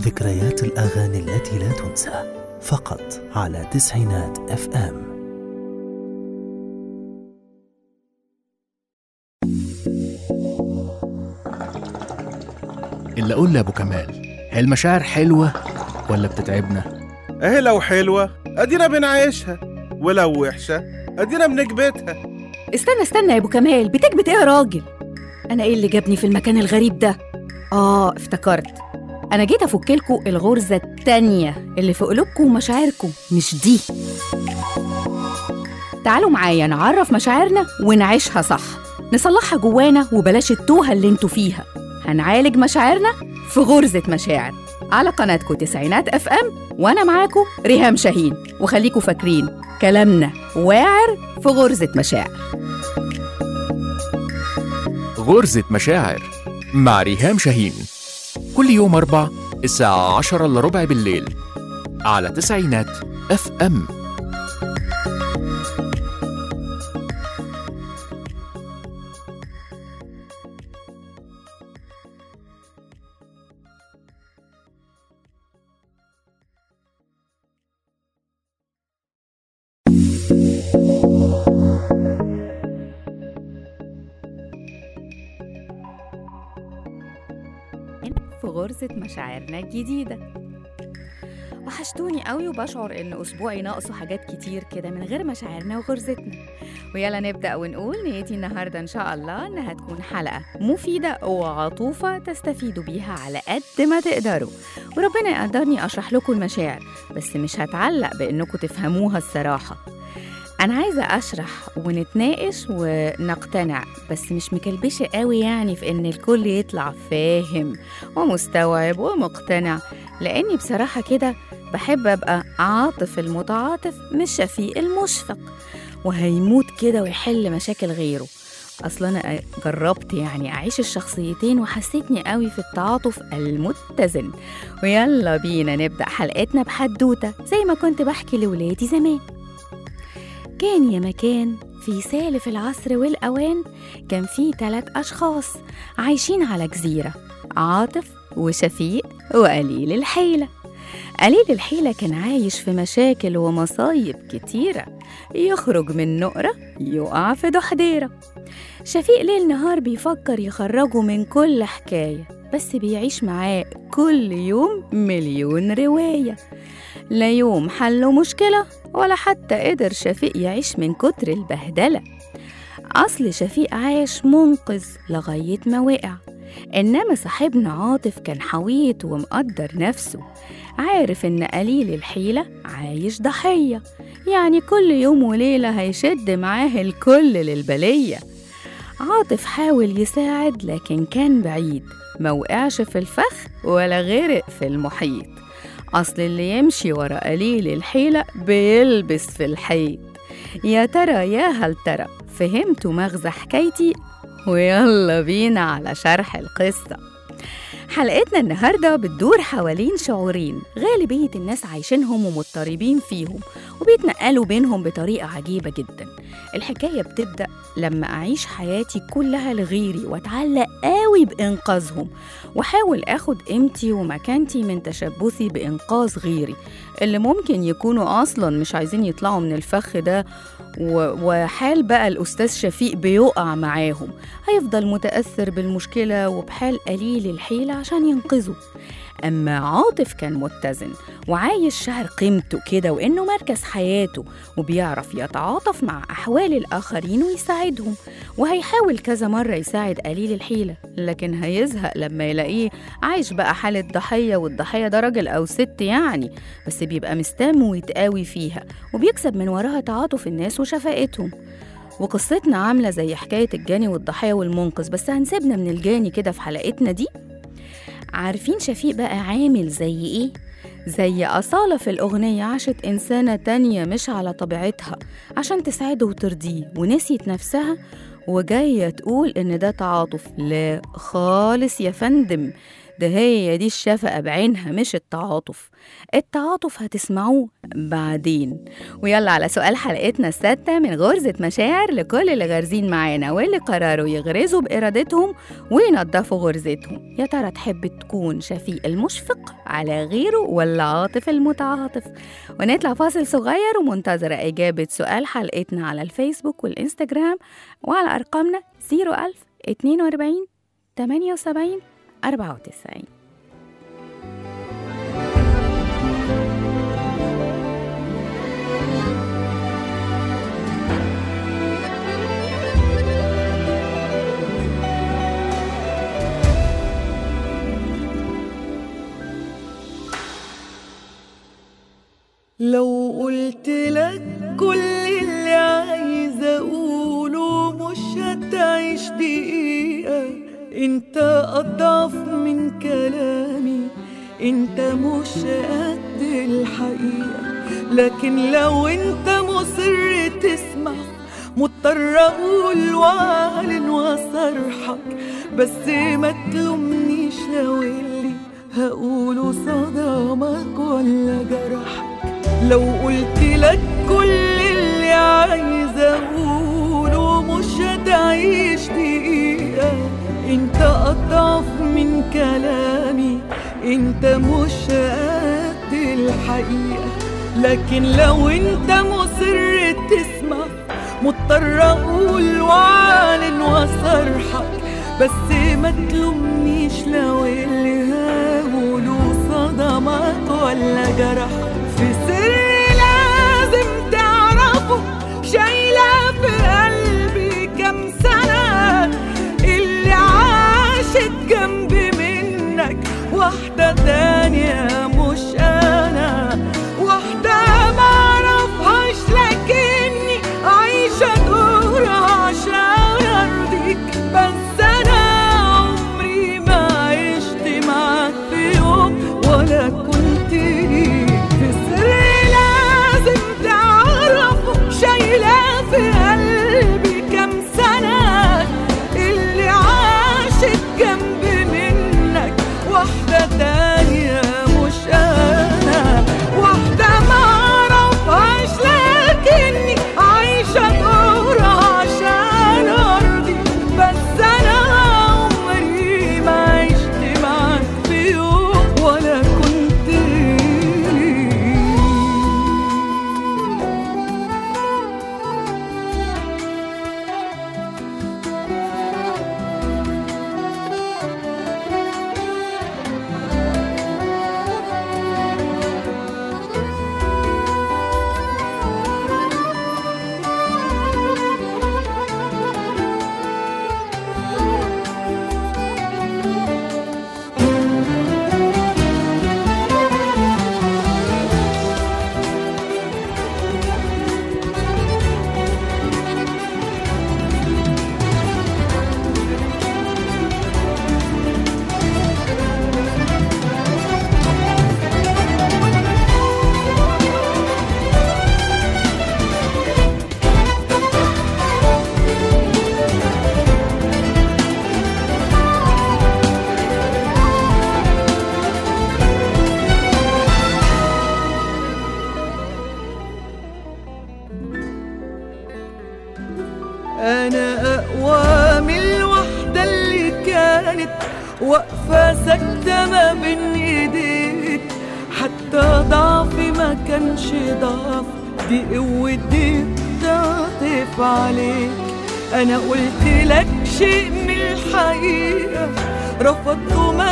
ذكريات الأغاني التي لا تنسى، فقط على تسعينات FM. اللي أقول لأبو كمال، هي المشاعر حلوة ولا بتتعبنا؟ اهي لو حلوة ادينا بنعيشها، ولو وحشة ادينا بنكبتها. استنى يا ابو كمال، بتكبت ايه يا راجل؟ انا ايه اللي جابني في المكان الغريب ده؟ افتكرت، انا جيت افكلكوا الغرزة التانية اللي في قلوبكم ومشاعركم، مش دي. تعالوا معايا نعرف مشاعرنا ونعيشها صح، نصلحها جوانا وبلاش التوهة اللي انتوا فيها. هنعالج مشاعرنا في غرزة مشاعر على قناتكم تسعينات FM، وانا معاكم ريهام شاهين. وخليكوا فاكرين كلامنا واعر في غرزة مشاعر. غرزة مشاعر مع ريهام شاهين، كل يوم 4 الساعة 10:15 بالليل على تسعينات FM. في غرزة مشاعرنا الجديدة. وحشتوني قوي، وبشعر إن أسبوعي ناقصه حاجات كتير كده من غير مشاعرنا وغرزتنا. ويلا نبدأ ونقول نيتي النهاردة إن شاء الله إنها تكون حلقة مفيدة وعطوفة تستفيدوا بيها على قد ما تقدروا، وربنا يقدرني أشرح لكم المشاعر، بس مش هتعلق بإنكم تفهموها الصراحة. أنا عايزة أشرح ونتناقش ونقتنع، بس مش مكلبشة قوي يعني في إن الكل يطلع فاهم ومستوعب ومقتنع، لأني بصراحة كده بحب أبقى عاطف المتعاطف مش شفيق المشفق، وهيموت كده ويحل مشاكل غيره. أصلا أنا جربت يعني أعيش الشخصيتين وحسيتني قوي في التعاطف المتزن. ويلا بينا نبدأ حلقتنا بحدوتة زي ما كنت بحكي لولادي زمان. كان يا مكان في سالف العصر والأوان، كان في 3 أشخاص عايشين على جزيرة، عاطف وشفيق وقليل الحيلة. قليل الحيلة كان عايش في مشاكل ومصايب كتيرة، يخرج من نقرة يقع في دحديرة. شفيق ليل نهار بيفكر يخرجه من كل حكاية، بس بيعيش معاه كل يوم مليون رواية. لا يوم حله مشكلة ولا حتى قدر شفيق يعيش من كتر البهدلة. أصل شفيق عايش منقذ لغاية ما وقع، إنما صاحبنا عاطف كان حويط ومقدر نفسه، عارف إن قليل الحيلة عايش ضحية، يعني كل يوم وليلة هيشد معاه الكل للبلية. عاطف حاول يساعد لكن كان بعيد، ما وقعش في الفخ ولا غرق في المحيط. أصل اللي يمشي ورا قليل الحيلة بيلبس في الحيط. يا ترى يا هل ترى فهمتوا مغزى حكايتي؟ ويلا بينا على شرح القصة. حلقتنا النهاردة بتدور حوالين شعورين غالبية الناس عايشينهم ومضطربين فيهم وبيتنقلوا بينهم بطريقة عجيبة جدا. الحكاية بتبدأ لما أعيش حياتي كلها لغيري وأتعلق قوي بإنقاذهم، وحاول أخد قيمتي ومكانتي من تشبثي بإنقاذ غيري اللي ممكن يكونوا أصلاً مش عايزين يطلعوا من الفخ ده. وحال بقى الأستاذ شفيق بيقع معاهم، هيفضل متأثر بالمشكلة وبحال قليل الحيلة عشان ينقذه. أما عاطف كان متزن وعايش شعر قيمته كده وإنه مركز حياته، وبيعرف يتعاطف مع أحوال الآخرين ويساعدهم، وهيحاول كذا مرة يساعد قليل الحيلة، لكن هيزهق لما يلاقيه عايش بقى حالة ضحية، والضحية ده راجل أو ست يعني، بس بيبقى مستام ويتقاوي فيها وبيكسب من وراها تعاطف الناس وشفقتهم. وقصتنا عاملة زي حكاية الجاني والضحية والمنقذ، بس هنسيبنا من الجاني كده في حلقتنا دي. عارفين شفيق بقى عامل زي إيه؟ زي أصالة في الأغنية، عاشت إنسانة تانية مش على طبيعتها عشان تساعده وترضيه، ونسيت نفسها وجاية تقول إن ده تعاطف. لا خالص يا فندم، ده هي دي الشفقة بعينها مش التعاطف. التعاطف هتسمعوه بعدين. ويلا على سؤال حلقتنا السادسة من غرزة مشاعر لكل اللي غارزين معانا واللي قرروا يغرزوا بإرادتهم وينظفوا غرزتهم. يا ترى تحب تكون شفيق المشفق على غيره ولا عاطف المتعاطف؟ ونطلع فاصل صغير ومنتظرة إجابة سؤال حلقتنا على الفيسبوك والإنستجرام وعلى أرقامنا 01000 42 78 94. لو قلت لك كل اللي عايزة أقوله مش هتعيش دقيقة. انت أضعف من كلامي، انت مش قد الحقيقة. لكن لو انت مصر تسمع مضطر أقول وأعلن وأصرحك. بس ما تلومنيش لو اللي هقوله صدمك ولا جرحك. لو قلت لك كل اللي عايزة أقوله مش هتعيش دقيقة. انت أضعف من كلامي، انت مش قد الحقيقة. لكن لو انت مصر تسمع مضطر أقول وأعلن وأصرحك. بس ما تلومنيش لو اللي هقوله صدمك ولا جرحك. في سر لازم تعرفه شايلة في قلبي كم سنة، اللي عاشت جنبي منك واحدة تانية مش أنا. واحدة معرفهاش لكني عايشة دورها عشان أرضيك. بس أنا عمري ما عشت معاك في يوم ولا كنت ليك. شايلة في قلبي كم سنة، اللي عاشت جنبي منك واحدة تانية مش أنا. واحدة معرفهاش لكني عايشة دورها عشان أرضي. بس أنا عمري ما عشت معاك في يوم ولا كنت ليك. أنا أقوى من الوحدة اللي كانت واقفة ساكتة ما بين إيديك. حتى ضعفي ما كانش ضعف، دي قوتي بتعطف عليك. أنا قلت لك شيء من الحقيقة رفضت وما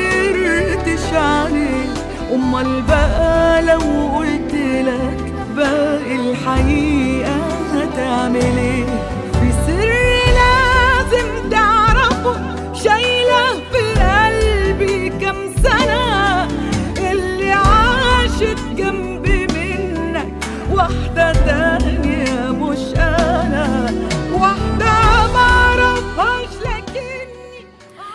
قدرتش عليه. أمال بقى لو قلت لك باقي الحقيقة هتعمل ايه؟ في سر لازم تعرفه شايلة في قلبي كم سنة، اللي عاشت جنبي منك واحدة تانية مش أنا، واحدة معرفهاش لكني.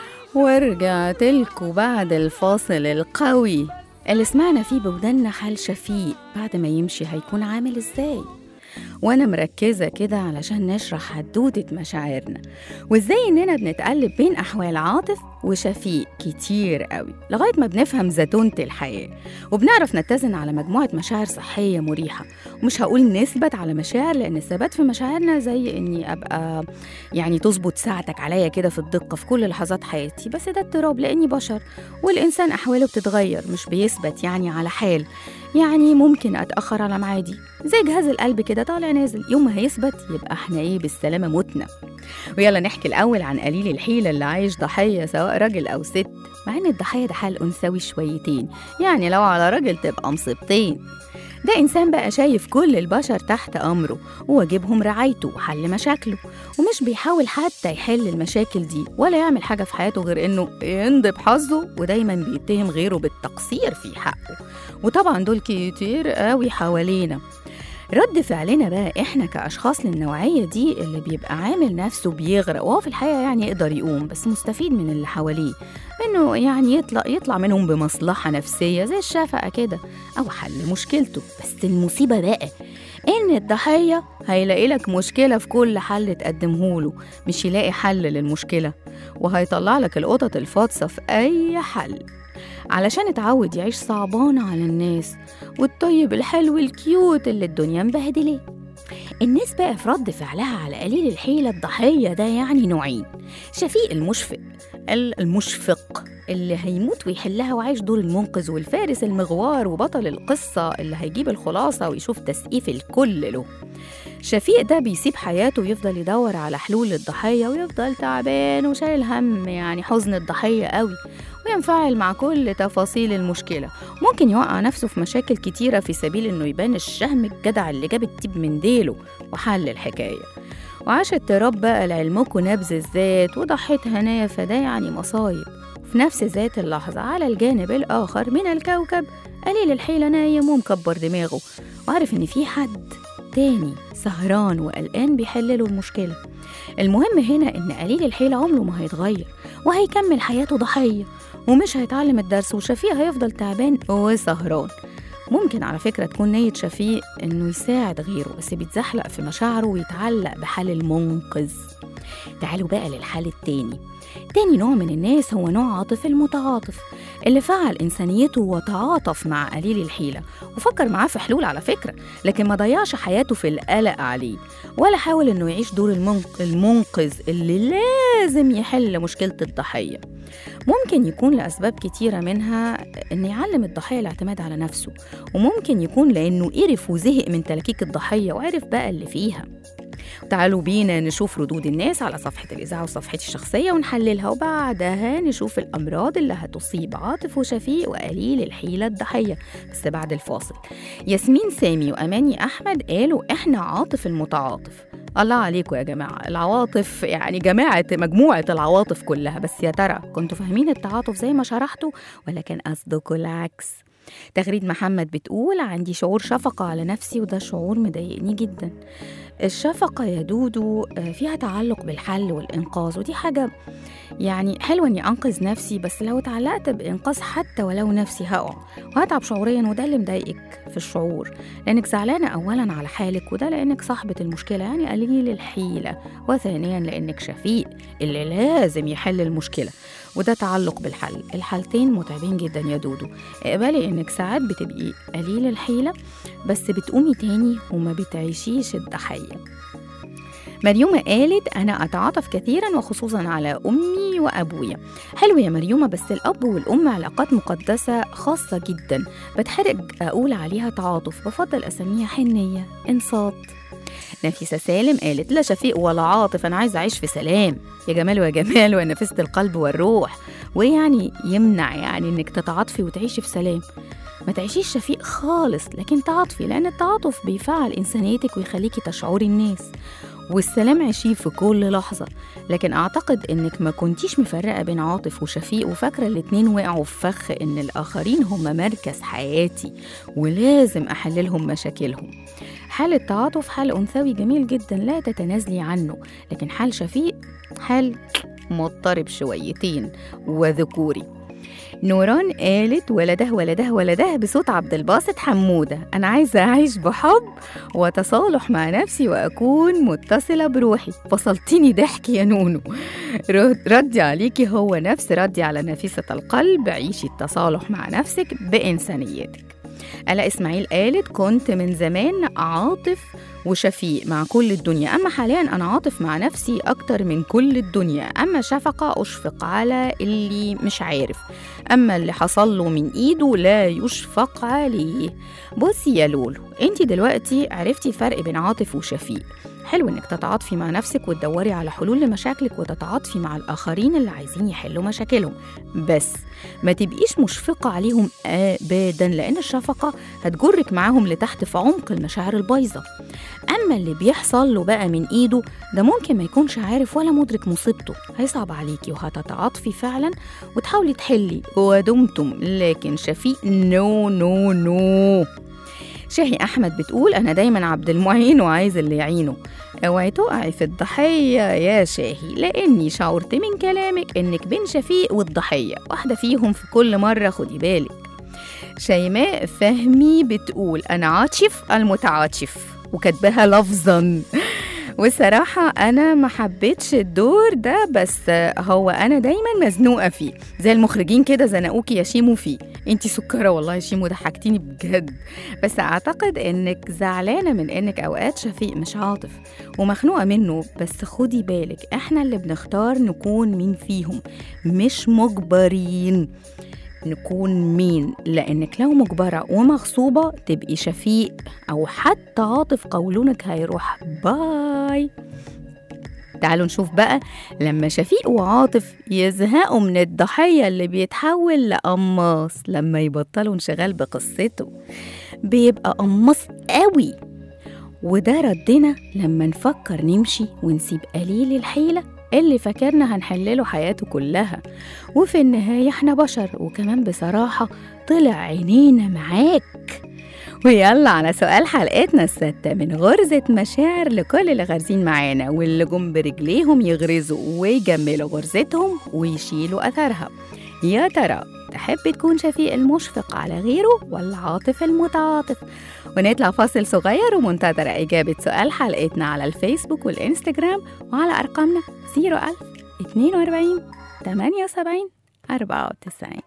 ورجعت لكم بعد الفاصل القوي اللي سمعنا فيه بودنا حال شفيق بعد ما يمشي هيكون عامل ازاي، وانا مركزة كده علشان نشرح حدوتة مشاعرنا وازاي اننا بنتقلب بين احوال عاطف وشفيق كتير قوي لغاية ما بنفهم زتونة الحياة وبنعرف نتزن على مجموعة مشاعر صحية مريحة. ومش هقول نثبت على مشاعر، لأن الثبات في مشاعرنا زي إني أبقى يعني تظبط ساعتك عليا كده في الدقة في كل لحظات حياتي، بس ده اضطراب لأني بشر والإنسان أحواله بتتغير، مش بيثبت يعني على حال. يعني ممكن أتأخر على معادي زي جهاز القلب كده طالع نازل، يوم ما هيثبت يبقى احنا ايه بالسلامة متنا. ويلا نحكي الأول عن قليل الحيلة اللي عايش ضحية سواء راجل أو ست، مع إن الضحية ده حال أنثوي شويتين، يعني لو على راجل تبقى مصيبتين. ده إنسان بقى شايف كل البشر تحت أمره وواجبهم رعايته وحل مشاكله، ومش بيحاول حتى يحل المشاكل دي ولا يعمل حاجة في حياته غير إنه يندب حظه، ودايما بيتهم غيره بالتقصير في حقه. وطبعا دول كتير قوي حوالينا. رد فعلنا بقى إحنا كأشخاص للنوعية دي اللي بيبقى عامل نفسه بيغرق وهو في الحقيقة يعني يقدر يقوم، بس مستفيد من اللي حواليه، إنه يعني يطلع منهم بمصلحة نفسية زي الشفقة كده أو حل مشكلته. بس المصيبة بقى إن الضحية هيلاقي لك مشكلة في كل حل تقدمهوله، مش يلاقي حل للمشكلة، وهيطلع لك القطط الفاطسة في أي حل علشان اتعود يعيش صعبان على الناس والطيب الحلو الكيوت اللي الدنيا مبهدلاه. الناس بقى في رد فعلها على قليل الحيلة الضحية ده يعني نوعين: شفيق المشفق اللي هيموت ويحلها وعايش دور المنقذ والفارس المغوار وبطل القصة اللي هيجيب الخلاصة ويشوف تسقيف الكل له. شفيق ده بيسيب حياته ويفضل يدور على حلول للضحية ويفضل تعبان وشايل هم يعني حزن الضحية قوي، وينفعل مع كل تفاصيل المشكلة. ممكن يوقع نفسه في مشاكل كتيرة في سبيل إنه يبان الشهم الجدع اللي جاب التيب من ديله وحل الحكاية. وعاش اضطراب بقى لعلمكم نبذ الذات وضحيت هنايا، فده يعني مصايب. في نفس ذات اللحظة على الجانب الآخر من الكوكب قليل الحيلة نايم ومكبر دماغه وعارف إن في حد تاني سهران وقلقان بيحلله المشكلة. المهم هنا إن قليل الحيلة عمره ما هيتغير وهيكمل حياته ضحية ومش هيتعلم الدرس، وشفيق هيفضل تعبان وسهران. ممكن على فكرة تكون نية شفيق إنه يساعد غيره، بس بيتزحلق في مشاعره ويتعلق بحال المنقذ. تعالوا بقى للحال التاني. تاني نوع من الناس هو نوع عاطف المتعاطف اللي فعل إنسانيته وتعاطف مع قليل الحيلة وفكر معاه في حلول على فكرة، لكن ما ضيعش حياته في القلق عليه ولا حاول إنه يعيش دور المنقذ اللي لازم يحل مشكلة الضحية. ممكن يكون لأسباب كتيرة، منها إن يعلم الضحية الاعتماد على نفسه، وممكن يكون لأنه قرف وزهق من تلكيك الضحية وعرف بقى اللي فيها. تعالوا بينا نشوف ردود الناس على صفحة الإذاعة وصفحتي الشخصية ونحللها، وبعدها نشوف الأمراض اللي هتصيب عاطف وشفيق وقليل الحيلة الضحية، بس بعد الفاصل. ياسمين سامي وأماني أحمد قالوا إحنا عاطف المتعاطف. الله عليكم يا جماعة، العواطف يعني مجموعة العواطف كلها. بس يا ترى كنتوا فاهمين التعاطف زي ما شرحته ولا كان قصدكم العكس؟ تغريد محمد بتقول عندي شعور شفقة على نفسي وده شعور مضايقني جدا. الشفقة يا دودو فيها تعلق بالحل والإنقاذ، ودي حاجة يعني حلوة إني أنقذ نفسي، بس لو اتعلقت بإنقاذ حتى ولو نفسي هقع وهتعب شعوريا، وده اللي مضايقك في الشعور لأنك زعلانة أولا على حالك، وده لأنك صاحبة المشكلة يعني قليل الحيلة، وثانيا لأنك شفيق اللي لازم يحل المشكلة، وده تعلق بالحل. الحالتين متعبين جدا يا دودو. اقبلي إنك ساعات بتبقي قليل الحيلة بس بتقومي تاني وما بتعيشيش الضحية. مريومة قالت أنا أتعاطف كثيرا وخصوصا على أمي وأبويا. حلو يا مريومة، بس الأب والأم علاقات مقدسة خاصة جدا، بتحرج أقول عليها تعاطف، بفضل أسميها حنية إنصات. نفيسة سالم قالت لا شفيق ولا عاطف، أنا عايزة أعيش في سلام. يا جمال ويا جمال ونفسة القلب والروح، ويعني يمنع يعني إنك تتعاطفي وتعيشي في سلام؟ ما تعيشيش شفيق خالص، لكن تعاطفي، لأن التعاطف بيفعل إنسانيتك ويخليكي تشعري الناس، والسلام عيشيه في كل لحظة. لكن أعتقد إنك ما كنتيش مفرقة بين عاطف وشفيق وفاكرة الاتنين وقعوا في فخ إن الآخرين هم مركز حياتي ولازم أحللهم مشاكلهم. حال التعاطف حال أنثوي جميل جدا لا تتنازلي عنه، لكن حال شفيق حال مضطرب شويتين وذكوري. نوران قالت ولده ولده ولده بصوت عبد الباسط حمودة. أنا عايزة أعيش بحب وتصالح مع نفسي وأكون متصلة بروحي. فصلتيني ضحك يا نونو. ردي عليكي هو نفس ردي على نفيسة القلب. عيشي التصالح مع نفسك بإنسانيتك. ألا إسماعيل قالت كنت من زمان عاطف وشفيق مع كل الدنيا، أما حاليا أنا عاطف مع نفسي أكتر من كل الدنيا. أما شفقة أشفق على اللي مش عارف، أما اللي حصل له من إيده لا يشفق عليه. بصي يا لولو، أنتي دلوقتي عرفتي الفرق بين عاطف وشفيق. حلو إنك تتعاطفي مع نفسك وتدوري على حلول لمشاكلك وتتعاطفي مع الآخرين اللي عايزين يحلوا مشاكلهم، بس ما تبقيش مشفقة عليهم أبدا، لأن الشفقة هتجرك معاهم لتحت في عمق المشاعر البايظة. أما اللي بيحصل له بقى من إيده ده ممكن ما يكونش عارف ولا مدرك مصيبته، هيصعب عليكي وهتتعاطفي فعلا وتحاولي تحلي ودمتم. لكن شفيق نو نو نو. شاهي أحمد بتقول أنا دايما عبد المعين وعايز اللي يعينه. اوعي تقعي في الضحية يا شاهي، لأني شعرت من كلامك إنك بين شفيق والضحية، واحدة فيهم في كل مرة، خدي بالك. شيماء فهمي بتقول أنا عاطف المتعاطف، وكاتباها لفظا. والصراحة أنا ما حبيتش الدور ده، بس هو أنا دايما مزنوقة فيه زي المخرجين كده زنقوكي يا شيمو فيه. انتي سكرة والله يا شيمو، ضحكتيني بجد. بس أعتقد إنك زعلانة من إنك أوقات شفيق مش عاطف ومخنوقة منه، بس خدي بالك إحنا اللي بنختار نكون مين فيهم، مش مجبرين نكون مين. لأنك لو مجبرة ومغصوبة تبقي شفيق أو حتى عاطف، قولونك هيروح باي. تعالوا نشوف بقى لما شفيق وعاطف يزهقوا من الضحية اللي بيتحول لقماص لما يبطلوا انشغال بقصته، بيبقى قماص قوي. وده ردنا لما نفكر نمشي ونسيب قليل الحيلة اللي فاكرنا هنحلله حياته كلها، وفي النهاية احنا بشر. وكمان بصراحة طلع عينينا معاك. ويلا على سؤال حلقتنا الستة من غرزة مشاعر لكل اللي غارزين معانا واللي جم برجليهم يغرزوا ويجملوا غرزتهم ويشيلوا أثرها. يا ترى تحب تكون شفيق المشفق على غيره ولا عاطف المتعاطف؟ ونطلع فاصل صغير ومنتظرة إجابة سؤال حلقتنا على الفيسبوك والإنستجرام وعلى أرقامنا 01000 42 78 94.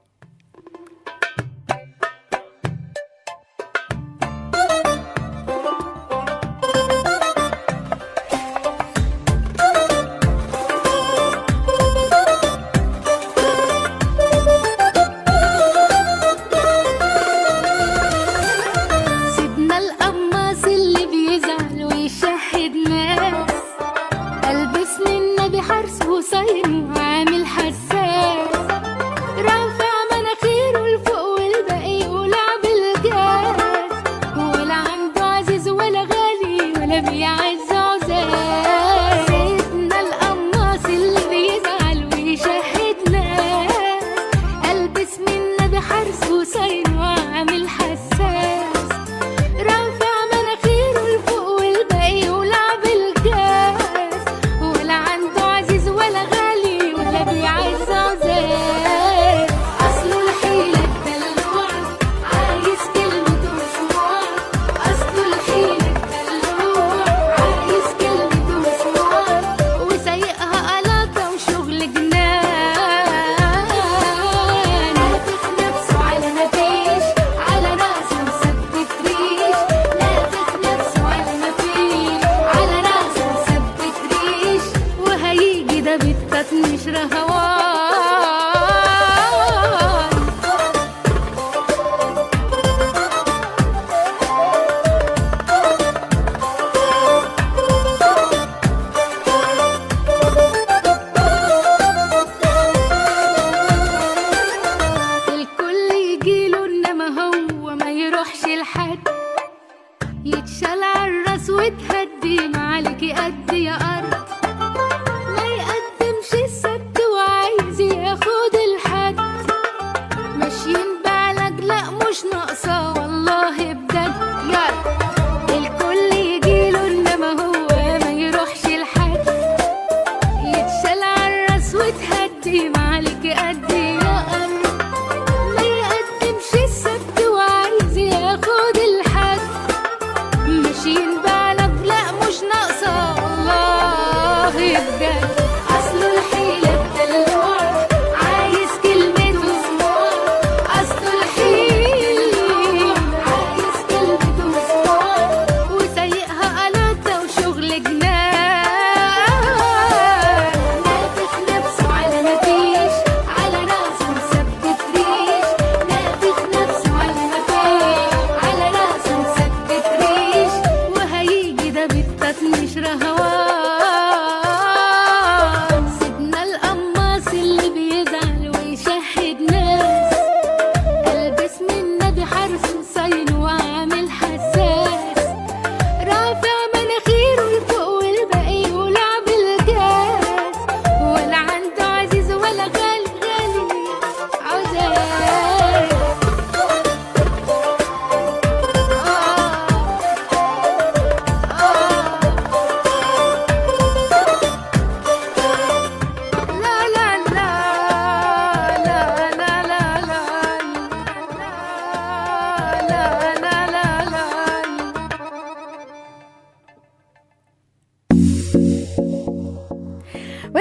صايم وعامل حساس، رافع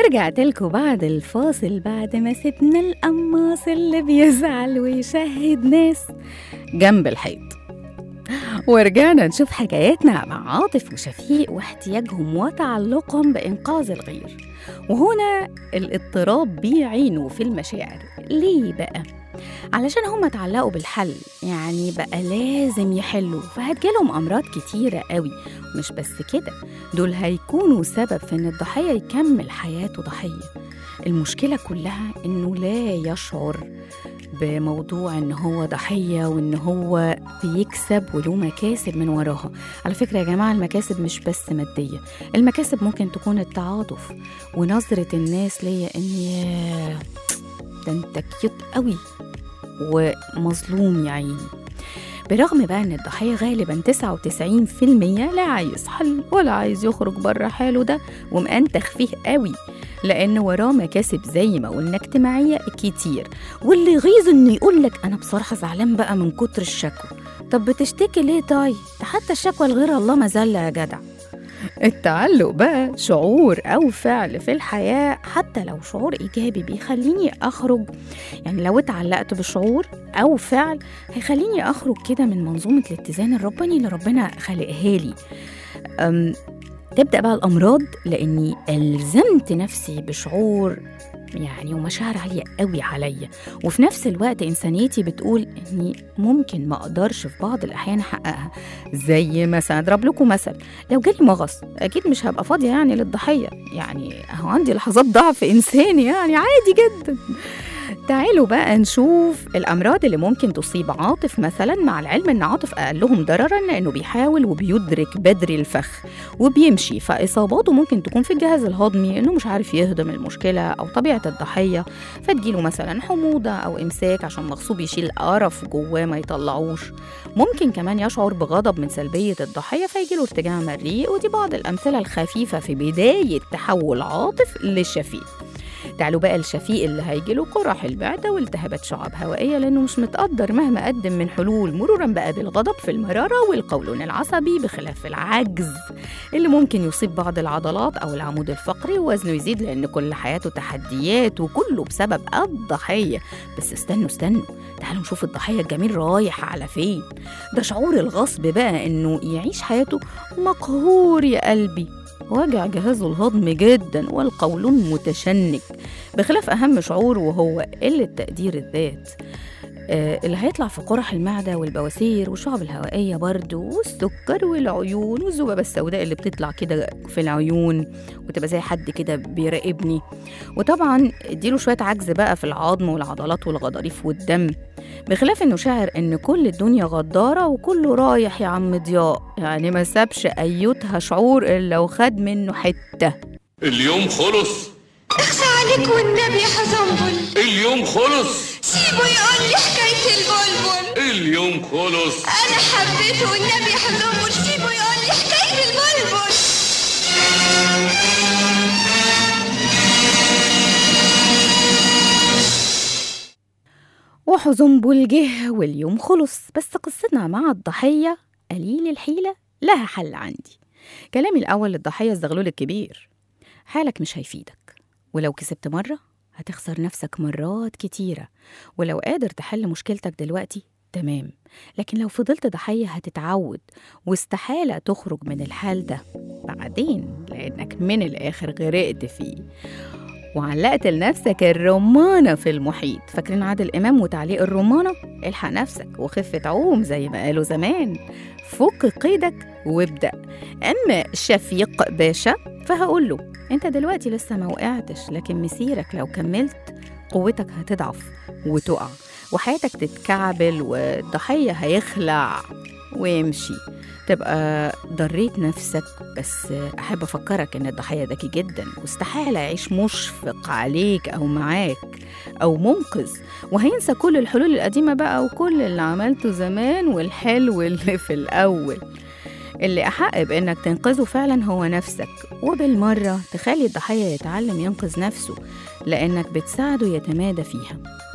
ورجعت لكم بعد الفاصل، بعد ما سبنا القماص اللي بيزعل ويشهد ناس جنب الحيط، ورجعنا نشوف حكاياتنا مع عاطف وشفيق واحتياجهم وتعلقهم بإنقاذ الغير. وهنا الاضطراب بيعينوا في المشاعر. ليه بقى؟ علشان هم اتعلقوا بالحل، يعني بقى لازم يحلوا، فهتجيلهم أمراض كتيرة قوي. مش بس كده، دول هيكونوا سبب في إن الضحية يكمل حياته ضحية. المشكلة كلها إنه لا يشعر بموضوع إن هو ضحية وإن هو بيكسب وله مكاسب من وراها. على فكرة يا جماعة، المكاسب مش بس مادية، المكاسب ممكن تكون التعاطف ونظرة الناس ليا إن ياه ده انت كيوت قوي ومظلوم يا عيني. برغم بقى ان الضحية غالبا 99% لا عايز حل ولا عايز يخرج بره حاله ده، ومأنتخ فيه قوي، لان وراه مكاسب زي ما قلنا اجتماعية كتير. واللي يغيظ انه يقولك انا بصراحة زعلان بقى من كتر الشكوى. طب بتشتكي ليه؟ طيب ده حتى الشكوى لغير الله مذلة يا جدع. التعلق بقى شعور أو فعل في الحياة، حتى لو شعور إيجابي بيخليني أخرج، يعني لو اتعلقت بشعور أو فعل هيخليني أخرج كده من منظومة الاتزان الرباني اللي ربنا خلقها لي. تبدأ بقى الأمراض لأني ألزمت نفسي بشعور يعني ومشاعر عالية قوي عليا، وفي نفس الوقت إنسانيتي بتقول إني ممكن ما أقدرش في بعض الأحيان أحققها. زي مثلا أضرب لكم مثل، لو جالي مغص أكيد مش هبقى فاضية يعني للضحية، يعني هو عندي لحظات ضعف إنساني يعني عادي جدا. تعالوا بقى نشوف الأمراض اللي ممكن تصيب عاطف مثلا، مع العلم أن عاطف أقلهم ضررا لأنه بيحاول وبيدرك بدري الفخ وبيمشي، فإصاباته ممكن تكون في الجهاز الهضمي، أنه مش عارف يهضم المشكلة، أو طبيعة الضحية فتجيله مثلا حموضة أو إمساك عشان مغصوب يشيل قرف جواه ما يطلعوش. ممكن كمان يشعر بغضب من سلبية الضحية فيجيله ارتجاع مريء، ودي بعض الأمثلة الخفيفة في بداية تحول عاطف للشفيق. تعالوا بقى الشفيق اللي هيجيله قرح المعدة والتهابات شعب هوائية، لأنه مش متقدر مهما قدم من حلول، مرورا بقى بالغضب في المرارة والقولون العصبي، بخلاف العجز اللي ممكن يصيب بعض العضلات أو العمود الفقري ووزنه يزيد، لأن كل حياته تحديات وكله بسبب الضحية. بس استنوا تعالوا نشوف الضحية الجميل رايح على فين. ده شعور الغصب بقى إنه يعيش حياته مقهور يا قلبي، واجع جهازه الهضمي جدا والقولون متشنج، بخلاف أهم شعور وهو قلة تقدير الذات اللي هيطلع في قرح المعدة والبواسير والشعب الهوائية برضو، والسكر والعيون والذبابة السوداء اللي بتطلع كده في العيون وتبقى زي حد كده بيراقبني. وطبعا اديله شوية عجز بقى في العظم والعضلات والغضاريف والدم، بخلاف انه شاعر ان كل الدنيا غدارة وكله رايح يا عم ضياء، يعني ما سابش ايتها شعور الا وخد منه حتة. اليوم خلص، اخفى عليك والنبي يا حزنبل، اليوم خلص، سيبه يقول لي حكاية البلبل، اليوم خلص، انا حبيته والنبي يا حزنبل، سيبه يقول لي حكاية البلبل. وحزنبل جه واليوم خلص، بس قصتنا مع الضحية قليل الحيلة لها حل عندي. كلامي الأول للضحية الزغلول الكبير، حالك مش هيفيدك، ولو كسبت مرة هتخسر نفسك مرات كتيرة، ولو قادر تحل مشكلتك دلوقتي تمام، لكن لو فضلت ضحية هتتعود واستحالة تخرج من الحال ده بعدين، لأنك من الآخر غرقت فيه وعلقت لنفسك الرمانة في المحيط. فاكرين عادل إمام وتعليق الرمانة؟ الحق نفسك وخفة عوم زي ما قالوا زمان، فك قيدك وابدأ. أما شفيق باشا فهقول له أنت دلوقتي لسه ما وقعتش، لكن مسيرك لو كملت قوتك هتضعف وتقع وحياتك تتكعبل والضحية هيخلع ويمشي، تبقى ضريت نفسك. بس أحب أفكرك إن الضحية ذكي جدا واستحالة يعيش مشفق عليك أو معاك أو منقذ، وهينسى كل الحلول القديمة بقى وكل اللي عملته زمان والحلو اللي في الأول. اللي أحق بإنك تنقذه فعلا هو نفسك، وبالمرة تخلي الضحية يتعلم ينقذ نفسه لأنك بتساعده يتمادى فيها.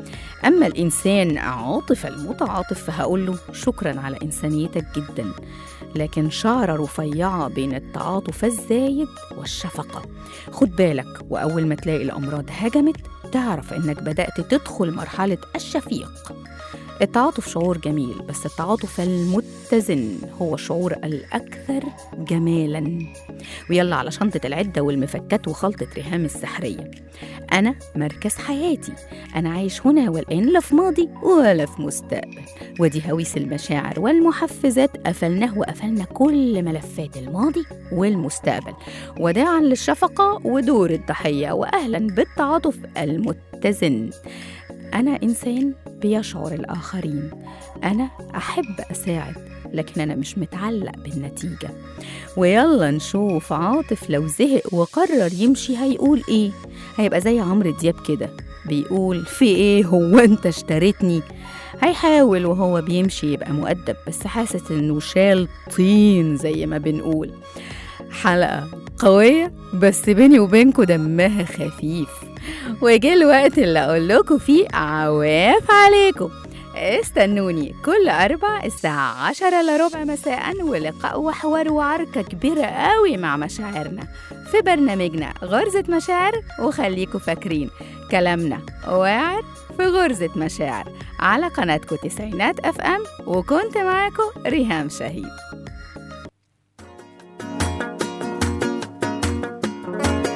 أما الإنسان عاطف المتعاطف فهقول له شكراً على إنسانيتك جداً، لكن شعرة رفيعة بين التعاطف الزايد والشفقة. خد بالك، وأول ما تلاقي الأمراض هجمت تعرف إنك بدأت تدخل مرحلة الشفيق. التعاطف شعور جميل، بس التعاطف المتزن هو الشعور الأكثر جمالاً. ويلا على شنطة العدة والمفكات وخلطة ريهام السحرية. أنا مركز حياتي، أنا عايش هنا والآن، لا في ماضي ولا في مستقبل. ودي هويس المشاعر والمحفزات قفلناه وقفلنا كل ملفات الماضي والمستقبل، وداعاً للشفقة ودور الضحية، وأهلاً بالتعاطف المتزن. أنا إنسان بيشعر الآخرين، أنا أحب أساعد، لكن أنا مش متعلق بالنتيجة. ويلا نشوف عاطف لو زهق وقرر يمشي هيقول إيه؟ هيبقى زي عمرو دياب كده بيقول في إيه هو أنت اشتريتني؟ هيحاول وهو بيمشي يبقى مؤدب، بس حاسس إنه شال طين زي ما بنقول. حلقة قوية بس بيني وبينكم دمها خفيف، وجه الوقت اللي أقول لكم فيه عواف عليكم. استنوني كل 4 الساعة 10:15 مساء، ولقاء وحوار وعركة كبيرة قوي مع مشاعرنا في برنامجنا غرزة مشاعر. وخليكم فاكرين كلامنا واعر في غرزة مشاعر على قناتكم 90 FM، وكنت معاكم ريهام شهيد.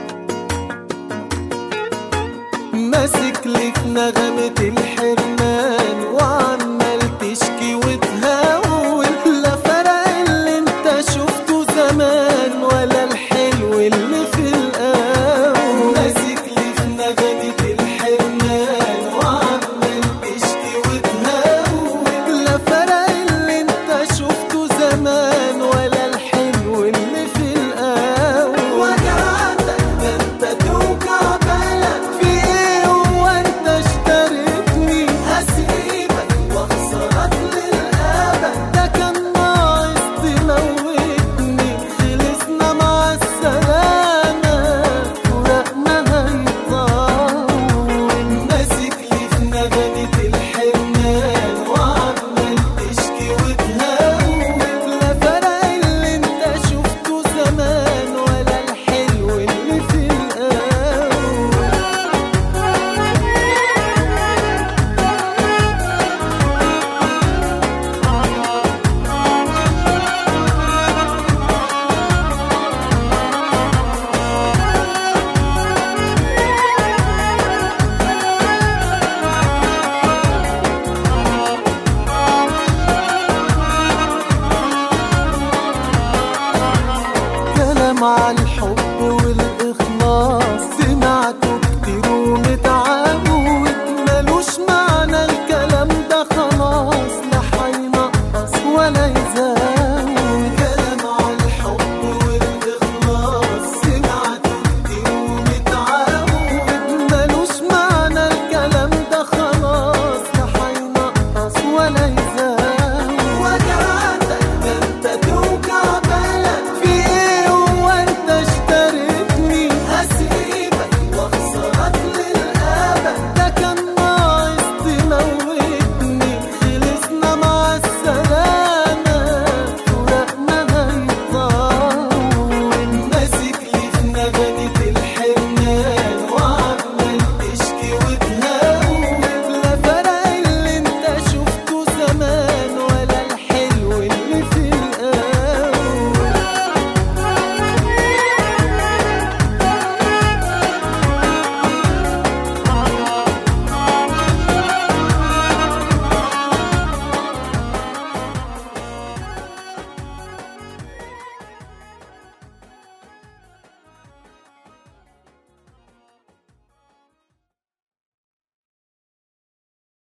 ماسك لك نغمة الحرمان